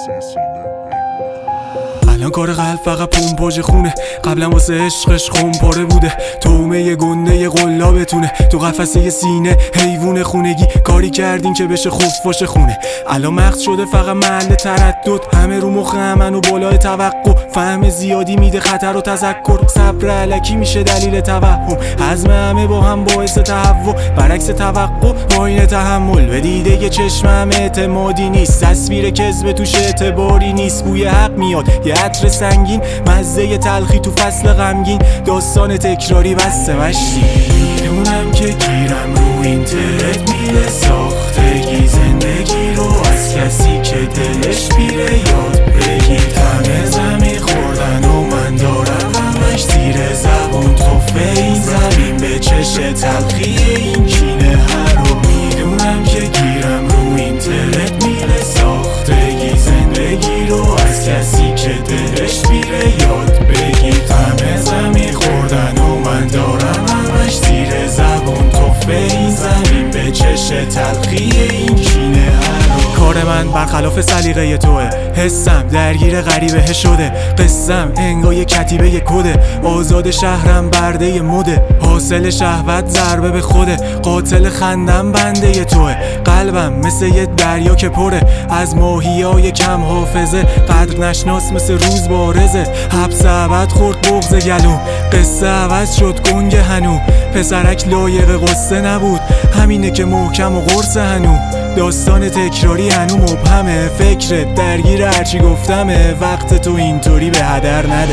الان کار قلب فقط پمپاژ خونه، قبلا واسه عشقش خون پاره بوده. تومه گنده قلابتونه، تو قفسه سینه حیوون خونگی. کاری کردین که بشه خفاش خونه. الان مغز شده فقط محل تردد، همه رو مخ همن و بالای توقع. فهم زیادی میده خطر و تذکر، صبر الکی میشه دلیل توهم. حزم همه با هم باعث تهوع، برعکس توقع پایین تحمل. به دیده یه چشمم اعتمادی نیست، تصویر کذب توش اعتباری نیست. بوی حق میاد یه عطر سنگین، مزه تلخی تو فصل غمگین. داستان تکراری بسته مشتی. میدونم که گیرم رو اینترنت میره ساختگی زندگی رو از کسی که دلش بیره یاد بگیر. همه زمین خوردن و من دارم همش زیر زبون توفه این زمین به چش تلخی این کینه هر رو. میدونم که گیرم رو اینترنت میره ساختگی زندگی رو از کسی که دلش بیره یاد بگیر. همه زمین خوردن و من دارم همش زیر زبون توفه این زمین به چش تلخی این کینه هر رو. کار من برخلاف سلیقه توه، حسم درگیر غریبه شده. قسم انگار کتیبه کده، آزاد شهرم برده مده. حاصل شهوت ضربه به خوده، قاتل خندم بنده توه. قلبم مثل یه دریا که پره از ماهیای کم حافظه. قدر نشناس مثل روز بارزه، حبس ابد خورد بغض گلو. قصه عوض شد گنگ هنو، پسرک لایق قصه نبود. همینه که محکم و قرص هنو. داستان تکراری هنو مبهمه، فکرت درگیر هرچی گفتمه. وقت تو اینطوری به هدر نده.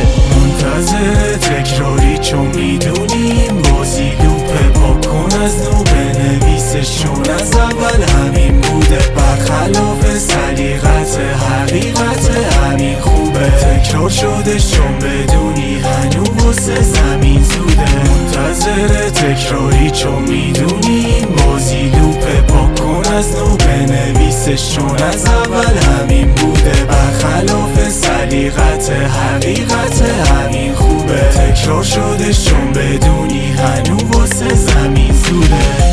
منتظر تکراری چون میدونیم بازی لوپه. پاک کن از نو بنویسشون از اول همین بوده. برخلاف سلیقت حقیقت همین خوبه. تکرار شده چون بدونی هنو واسه زمین زوده. منتظر تکراری چون میدونیم بازی لوپه. پاک کن از نو بنویسشون از اول همین بوده. برخلاف سلیقت حقیقت همین خوبه. تکرار شده چون بدونی هنو واسه زمین زوده.